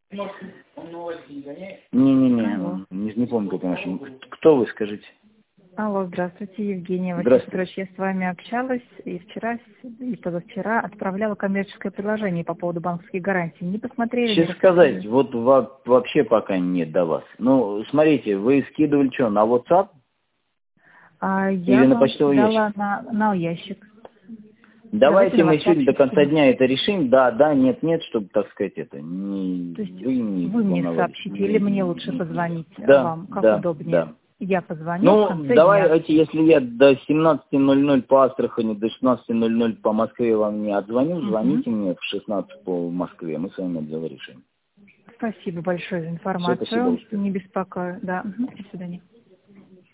Не помню, как наш. Кто вы, скажите? Алло, здравствуйте, Евгения. Здравствуйте. Василий Петрович, я с вами общалась и вчера, и позавчера отправляла коммерческое предложение по поводу банковских гарантий. Не посмотрели? Честно сказать, вот вообще пока нет до вас. Ну, смотрите, вы скидывали что, на WhatsApp? Я или на почтовый ящик? На ящик. Давайте мы сегодня до конца дня это решим. Да, нет, чтобы, так сказать, это не... То есть вы мне сообщите, или мне лучше позвонить вам, как удобнее? Да. Я позвоню в конце дня. Давайте, если я до 17:00 по Астрахани, до 16:00 по Москве вам не отзвоню, звоните мне в 16 по Москве, мы с вами дело решим. Спасибо большое за информацию. Все, спасибо. Не беспокою. Да. До свидания.